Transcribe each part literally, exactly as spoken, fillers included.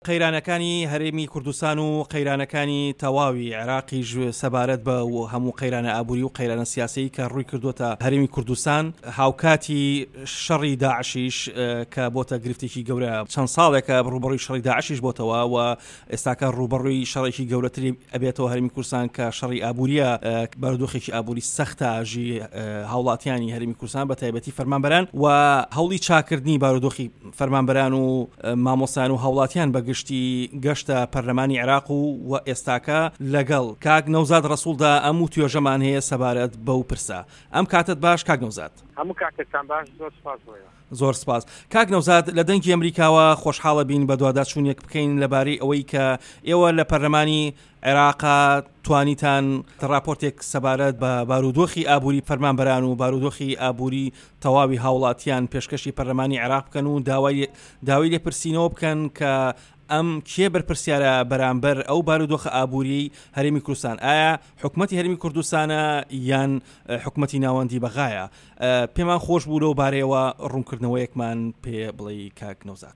قەیرانەکانی هەرێمی کوردستان و قەیرانەکانی تەواوی عێراقیش سەبارەت بە هەموو قەیرانە ئابووری و قەیرانە سیاسی کە ڕووی کردوتە هەرێمی کوردستان هاوکاتی شەڕی داعشیش کە بۆتە گرفتێکی گەورە چەند ساڵێکە ڕوبەڕووی شەڕی داعشیش بۆتەوە و ئێستاکە ڕوبەڕووی شەڕێکی گەورەتری ئەبێتەوە هەرێمی کوردستان کە شەڕی ئابووریە بارودۆخێکی ئابووری سەختە ئاژی هاوڵاتیانی هەرێمی کوردستان بە تایبەتی فەرمانبەران و هەوڵی چاکردنی بارودۆخی فەرمانبەران و مامۆستایان و هاوڵاتیان بە گشتی گەشتە پەرلەمانی عێراق و ئێستاکە لەگەڵ کاک نەوزاد ڕەسوولدا ئەم و توێژەمان هەیە سەبارەت بەو پرسە. ئەم کاتت باش کاک نەوزاد؟ هەموو کاتتان باش، زۆر سپاس. زۆر سپاس. کاک نەوزاد، لە دەنگی ئەمریکاوە خۆشحاڵە بین بە دوواداچوونێک بکەین لەبارەی ئەوەی کە ئێوە لە پەرلەمانی عێراقا توانیتان راپۆرتێک سەبارەت بە بارودۆخی ئابووری فەرمانبەران و بارودۆخی ئابووری تەواوی هاوڵاتیان پێشکەشی پەرلەمانی عێراق بکەن و داوای داوای لێپرسینەوە بکەن کە ئەم کێ بەرپرسیارە بەرامبەر ئەو بارودۆخە ئابووری هەرێمی کوردستان؟ ئایا حکومەتی هەرێمی کوردستانە یان حکومەتی ناوەندی بەغایە؟ پێمان خۆش بوو لەو بارەیەوە ڕوونکردنەوەیەکمان پێ بڵێ کاک نەوزاد.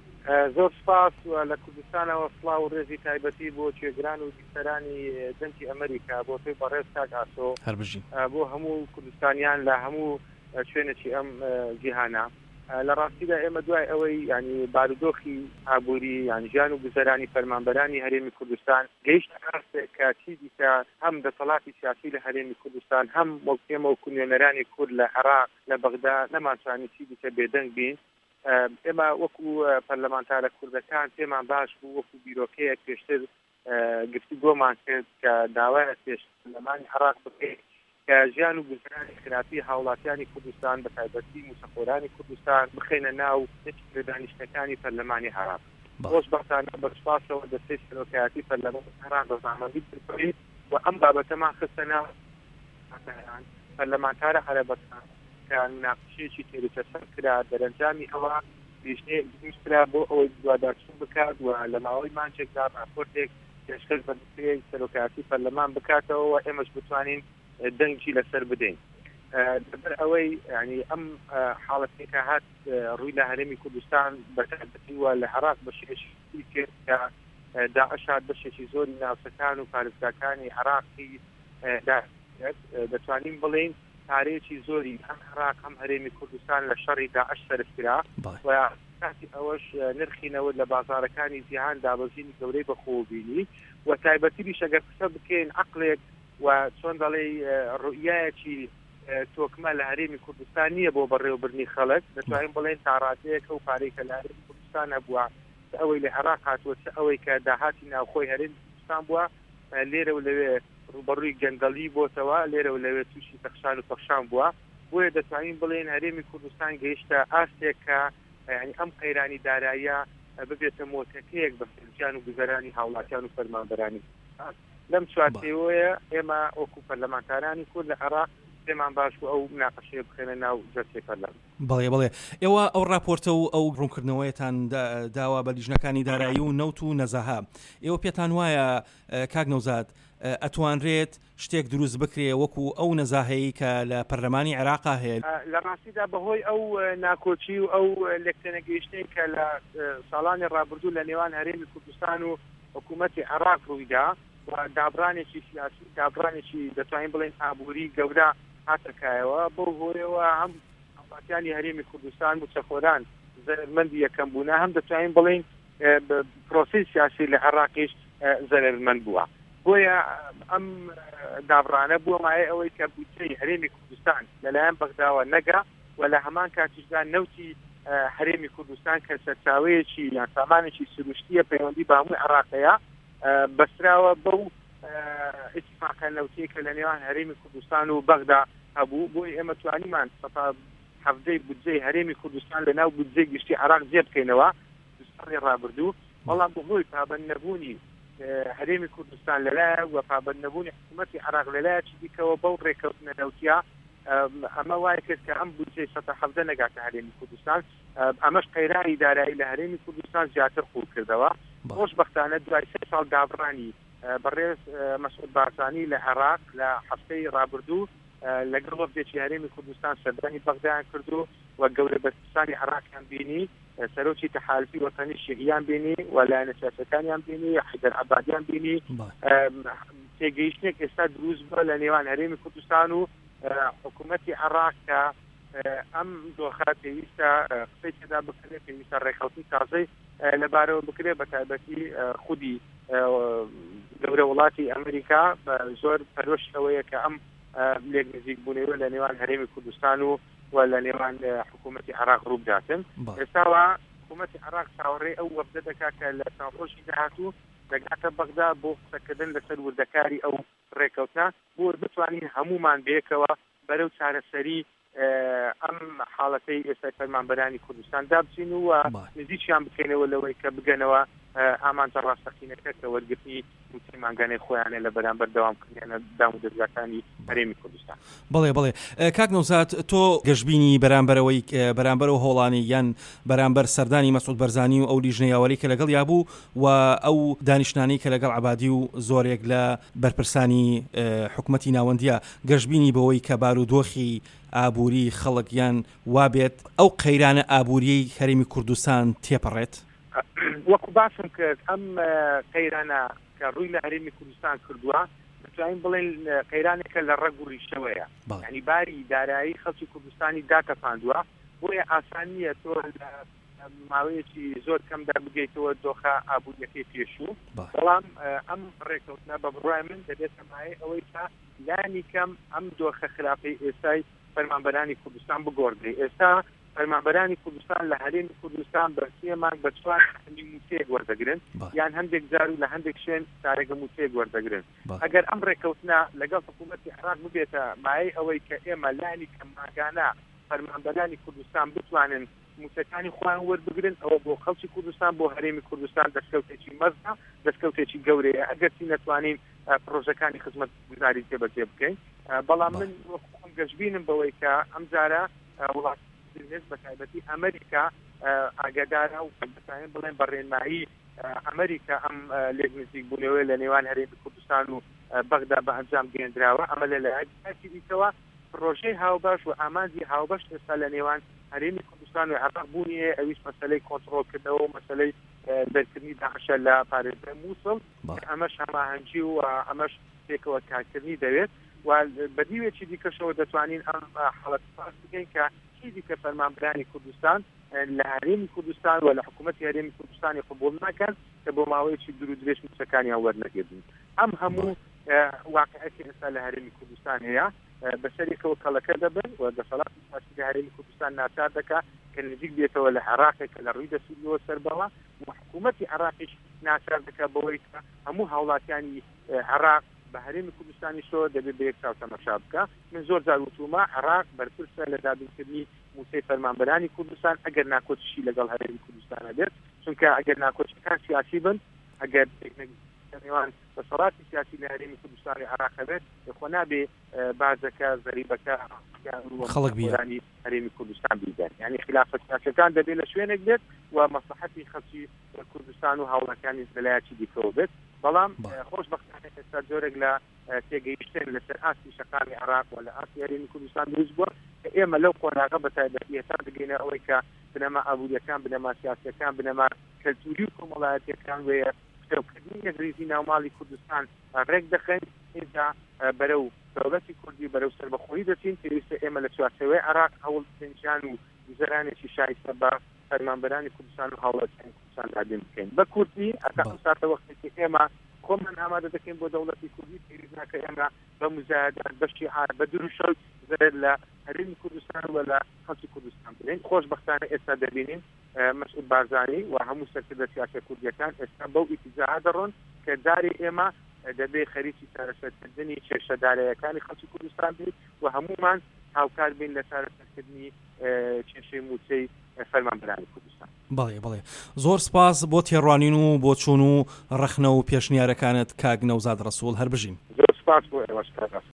زۆر سپاس. لە کوردستانەوە سڵاو و ڕێزی تایبەتی بۆ کوێگران و دیسەرانی دەنگی ئەمریکا بۆ تۆی بەڕێز کاک ئاسۆ هەربژین بۆ هەموو کوردستانیان لە هەموو شوێنێکی ئەم جیهانە. لە ڕاستیدا ئێمە دوای ئەوەی ینی بارودۆخی ئابووری یان ژیان و گوزەرانی فەرمانبەرانی هەرێمی کوردستان گەیشتە ئەرسێک کە چی دیکە هەم دەسەڵاتی سیاسی لە هەرێمی کوردستان هەم وەکێمە و نوێنەرانی کورد لە عێراق لە بەغدا نەمانتوانی چی دیکە بێدەنگ بین. ئێمە وەکو پەرلەمانتارە کوردەکان پێمان باش بوو وەکو بیرۆکەیەک پێشتر گفتوگۆمان کرد کە داوایە پێش پەرلەمانی عێراق بکەیت کە ژیان و گوزەرانی خراپی هاوڵاتیانی کوردستان بە تایبەتی موسەخۆرانی کوردستان بخەینە ناو دانیشتەکانی پەرلەمانی عێراق. خۆش بەختانە بەسپاسەوە دەستەی سەرۆکایەتی پەرلەمانی عێراق ڕەزامەندی بکەین و ئەم بابەتەمان خستە ناو پەرلەمانتارە عەرەبەکان کە ناقشەیەکی تێروتەسەر کرا دەرەنجامی ئەوە پێشنەیەکرا بۆ ئەوەی دوواداچوون بکات و لە ماوەی مانچێکدا راپۆرتێک پێشکەش بە دەستەی سەرۆکایەتی پەرلەمان بکاتەوە و ئێمەش بتوانین دەنگی لەسەر بدەین. لەبەر ئەوەی ینی ئەم حاڵەتێکە هات ڕووی لە هەرێمی کوردستان بەتایبەتی وە لە عێراق بەشێشی کرد کە داعش هات بەشێکی زۆری ناوچەکان و پارێزگاکانی عێراقی دەتوانین بڵێین پارەیەکی زۆری هەم عێراق هەم هەرێمی کوردستان لە شەڕی داعش سەرکرا و کاتی ئەوەش نرخینەوە لە بازارەکانی جیهان دابەزینی گەورەی بەخۆبینی و تایبەتیش ئەگەر قسە بکەین عەقلێک و چۆن دەڵێ ڕوئیایەکی تۆکمە لە هەرێمی کوردستان نییە بۆ بەڕێوەبردنی خەڵک دەتوانین بڵێن تاڕاتەیەکە و پارەیەکە لە هەرێمی کوردستان هەبووە ئەوەی لە عێراق هاتووە ئەوەی کە داهاتی ناوخۆی هەرێمی کوردستان بووە لێرە و لەوێ ڕوبەڕووی گەندەڵی بۆتەوە لێرە و لەوێ تووشی تەخشان و پەخشان بووە. بۆیە دەتوانین بڵێن هەرێمی کوردستان گەیشتە ئاستێک کە ینی ئەم قەیرانی داراییە ببێتە مۆتەکەیەک بە ژیان و گوزەرانی هاوڵاتیان و فەرمانبەرانی. لەم چوارچێوەیە ئێمە وەکو پەرلەمانتارانی کورد لە عێراق پێمان باش بوو ئەو مناقەشەیە بخێنە ناو جەلسەی پەرلەمان. بەڵێ بەڵێ ئێوە ئەو راپۆرتە و ئەو ڕوونکردنەوەیتان داوا بە لیژنەکانی دارایی و نەوت و نەزەها، ئێوە پێتان وایە کاک نەوزاد ئەتوانرێت شتێک دروست بکرێ وەکو ئەو نەزاهەیە کە لە پەرلەمانی عێراقا هەیە؟ لە ڕاستیدا بەهۆی ئەو ناکۆچی و ئەو لێکتێنەگەیشتەی کە لە ساڵانی ڕابردوو لە نێوان هەرێمی کوردستان و حکوومەتی عێراق ڕوویدا و دابرانێکی سیاسی دابرانێکی دەتوانین بڵێن ئابووری گەورە هاتەکایەوە بەو هۆرەوە هەم هاوڵاتیانی هەرێمی کوردستان موسەخۆران زەرمەندی یەکەم بوون هەم دەتوانین بڵێن پرۆسەی سیاسی لە عێراقیش زەرمەند بووە. بۆیە ئەم دابرانە بووە مایە ئەوەی کە بودجەی هەرێمی کوردستان لەلایەن بەغداوە نەگا و لە هەمان کاتیشدا نەوتی هەرێمی کوردستان کە سەرچاوەیەکی یان سامانێکی سروشتیە پەیوەندی بە هەمووی عێراقیە بەسراوە بەو ئیتفاقە نەوتەیە کە لە نێوان هەرێمی کوردستان و بەغدا هەبوو. بۆی ئێمە توانیمان سەتا هەفتەی بودجەی هەرێمی کوردستان لە ناو بودجەی گشتی عێراق جێ بکەینەوە ساڵی ڕابردوو، بەڵام بەهۆی پابەند نەبوونی هەرێمی کوردستان لەلایە و پابەند نەبوونی حکوومەتی عێراق لەلایەکی دیکەوە بەو ڕێکەوتنە نەوتیە ئەمە وای کرد کە ئەم بودجەی سەتا هەفتە نەگاتە هەرێمی کوردستان. ئەمەش قەیرانی دارایی لە هەرێمی کوردستان زیاتر خوب کردەوە. خۆشبەختانە دوای سێ ساڵ دابڕانی بەڕێز مەسعود بارزانی لە عێراق لە هەفتەی ڕابردوو لەگەڵ وەفدێکی هەرێمی کوردستان سەردانی بەغدایان کردو و گەورە بەرپرسانی عێراقیان بینی سەرۆکی تەحالفی وەتانی شیعیان بینی و لایەنە سیاسەکانیان بینی حیدەر عەبادیان بینی تێگەیشتێک ئێستا دروست بووە لە نێوان هەرێمی کوردستان و حکوومەتی عێراق کە ئەم دۆخە پێویستە قسەی تێدا بکرێت پێویستە ڕێکخەوتنی تازەی لەبارەوە بکرێت بە تایبەتی خودی گەورە وڵاتی ئەمریکا زۆر پەرۆش ئەوەیە کە ئەم لێک نزیک بوونەوە لە نێوان هەرێمی کوردستان و و لە نێوان حکوومەتی عێراق ڕوو بداتن. ئێستاوە حکوومەتی عێراق چاوەڕێی ئەو وەفدە دەکات کە لە چاوەڕۆژی داهاتوو دەگاتە بەغدا بۆ قسەکردن لەسەر وردەکاری ئەو ڕێکەوتنە بۆ بتوانین هەمومان بەیەکەوە بەرەو چارەسەری ئەم حاڵەتەی ئێستا فەرمانبەرانی کوردستان دابچین و نزیکیان بکەینەوە لەوەی کە بگەنەوە ئامانجە ڕاستەقینەکە کە وەرگرتنی موچەمانگانەی خۆیانێ لە بەرامبەر داوامکردنیانە دام و دەستگاکانی هەرێمی کوردستان. بەڵێ بەڵێ کاک نەوزاد تۆ گەشتبینی بەرامبەرەوەی بەرامبەرەوە هۆڵانی یان بەرامبەر سەردانی مەسعود بەرزانی و ئەو لیژنەی یاوەری کە لەگەڵ یابوو و ئەو دانیشتانەی کە لەگەڵ عەبادی و زۆرێک لە بەرپرسانی حکوومەتی ناوەندیە گەشتبینی بەوەی کە بارودۆخی ئابووری خەڵک یان وابێت ئەو قەیرانە ئابووریەی هەرێمی کوردستان تێپەڕێت؟ وەکو باسم کرد ئەم قەیرانە کە ڕووی لە هەرێمی کوردستان کردووە دەتوانین بڵێن قەیرانێکە لە ڕەگ و ڕیشەوەیە، یعنی باری دارایی خەڵکی کوردستانی داکەپاندووە، بۆیە ئاسان نییە تۆ لە ماوەیەکی زۆر کەمدا بگەیتەوە دۆخە ئابووریەکەی پێشوو. بەڵام ئەم ڕێکەوتنە بە بڕای من دەبێتە مایە ئەوەی تا لانی کەم ئەم دۆخە خراپەی ئێستای فەرمانبەرانی کوردستان بگۆڕدرێ. ئێستا فەرمانبەرانی کوردستان لە هەرێمی کوردستان بەسیەمان بە چوار موچەیەک وەردەگرن یان هەندێک جار و لە هەندێک شوێن چارەگە موچەیەک وەردەگرن. ئەگەر ئەم ڕێکەوتنە لەگەڵ حکوومەتی عێراق ببێتە مایەی ئەوەی کە ئێمە لانی کەمماگانە فەرمانبەرانی کوردستان بتوانن موچەکانی خۆیان وەربگرن، ئەوە بۆ خەڵکی کوردستان بۆ هەرێمی کوردستان دەستکەوتێکی مەزنە دەستکەوتێکی گەورەیە ئەگەرچی نەتوانین پرۆژەکانی خزمەتگوزاری جێبەجێ بکەین. بەڵام من وەکو گەشتبینم بەوەی کە ئەم جارە وڵات بە تایبەتی ئەمریکا ئاگادارە و بەتایبەت بڵێن بەڕێنمایی ئەمریکا ئەم لێک نزیک بوونەوەی لە نێوان هەرێمی کوردستان و بەغدا بە ئەنجام گەێنراوە. ئەمە لەلایەکی دیکەوە پرۆژەی هاوبەش و ئامانجی هاوبەش ئێستا لە نێوان هەرێمی کوردستان و عێراق بوونیە ئەویش مەسەلەی کۆنتڕۆڵکردنەوە و مەسەلەی دەرکردنی داعشە لە پارێزگای مووسڵ، ئەمەش هەماهەنگی و ئەمەش پێکەوە کارکردنی دەوێت و بەدیوێکی دیکەشەوە دەتوانین ئەم حاڵەت پاس بکەین کە چیزی کە فەرمانبەرانی کوردستان لە هەرێمی کوردستان و لە حکوومەتی هەرێمی کوردستانی قبوڵ ناکەن کە بۆ ماوەیەکی دوور و درێژ موچەکانیان وەرنەگرن. ئەم هەموو واقعەتی ئێستا لە هەرێمی کوردستان هەیە بەسەرێکەوە کەڵەکە دەبن و دەسەڵاتی سیاسی هەرێمی کوردستان ناچار دەکات کە نزیک بێتەوە لە عێراقێک کە لە ڕووی دەسووریەوە سەربەوە و حکوومەتی عێراقیش ناچار دەکات بەوەی کە هەموو هاوڵاتیانی عێراق بە هەرێمی کوردستانی شۆ دەبێت بە یەک چاو تەماشا بکە. من زۆر جار وتومە عێراق بەرپرسە لە دابینکردنی موچەی فەرمانبەرانی کوردستان ئەگەر ناکۆچیشی لەگەڵ هەرێمی کوردستانە بێت، چونکە ئەگەر ناکۆچیەکان سیاسی بن، ئەگەر نێوان دەسەڵاتی سیاسی لە هەرێمی کوردستانی عێراق بێت خۆ نابێ بازەکە زەریبەکە خەڵک بیانی هەرێمی کوردستان بیدەن، یعنی خلافەت سیاسەکان دەبێت لە شوێنێک بێت و مەسلحەتی خەڵکی کوردستان و هاوڵەکانی لەلایەکی دیکەوە بێت. بەڵام خۆشبەختانە ئێستا جۆرێک لە تێگەیشتن لەسەر ئاستی شەقامی عێراق و لە ئاستی هەرێمی کوردستان دروست بووە کە ئێمە لەو قۆناغە بە تایبەتی هێتا بگەینە ئەوەی کە بنەما ئابووریەکان بنەما سیاسیەکان بنەما کەلتوری و کۆمەڵایەتیەکان وەیە کردنی یەکریزی ناوماڵی کوردستان ڕێک دەخەین ئێستا بەرەو دەوڵەتی کوردی بەرەو سەربەخۆیی دەچین. پێویستە ئێمە لە چوارچێوەی عێراق هەوڵ پێنجان و گوزەرانێکی شایستە بە فەرمانبەرانی کوردستان و هاوڵاتیانی کوردستان دابین بکەین بە کوردی ئەتا ساتە وەختێکی ئێمە خۆمان ئامادە دەکەین بۆ دەوڵەتی کوردی پێویست ناکە ئێمە بە مزایدات بە شیعار بە دروشەو زەرێر لە هەرێمی کوردستان و لە خەڵکی کوردستان بدەین. خۆشبەختانە ئێستا دەبینین مەسعود بارزانی و هەموو سەرکردە سیاسە کوردیەکان ئێستا بەو ئیتیجاها دەڕۆن کە جارێ ئێمە دەبێت خەریکی چارەسەرکردنی کێشەدارەیەکانی خەڵکی کوردستان بین و هەمومان هاوکار بین لە چارەسەرکردنی کێشەی موچەی فەرمانبەرانی کوردستان. بەڵێ بەڵێ زۆر سپاس بۆ تێڕوانین و بۆ چوون و ڕەخنە و پێشنیارەکانت کاک نەوزاد ڕەسوول هەر بژین. زۆر سپاس بۆ ئێوەش.